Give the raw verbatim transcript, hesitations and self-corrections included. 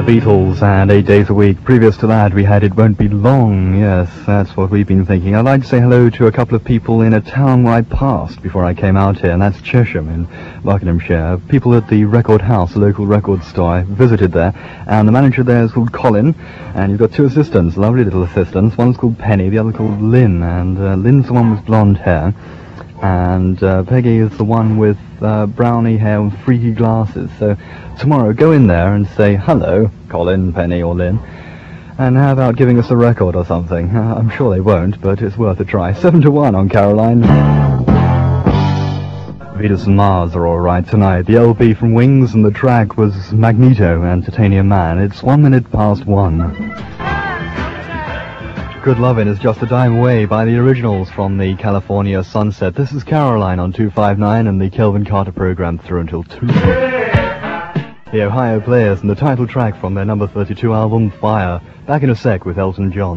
The Beatles and Eight Days a Week. Previous to that we had It Won't Be Long. Yes, that's what we've been thinking. I'd like to say hello to a couple of people in a town where I passed before I came out here, and that's Chesham in Buckinghamshire. People at the Record House, a local record store. I visited there, and the manager there is called Colin, and you've got two assistants, lovely little assistants. One's called Penny, the other called Lynn, and uh, Lynn's the one with blonde hair, and uh, Peggy is the one with uh, browny hair and freaky glasses. So tomorrow go in there and say hello, Colin, Penny or Lynn, and how about giving us a record or something? Uh, I'm sure they won't, but it's worth a try. Seven to one on Caroline. Venus and Mars are alright tonight. The L P from Wings and the track was Magneto and Titanium Man. It's one minute past one. Good Lovin' is just a dime away by the Originals from the California Sunset. This is Caroline on two five nine and the Kelvin Carter program through until two. The Ohio Players and the title track from their number thirty-two album, Fire. Back in a sec with Elton John.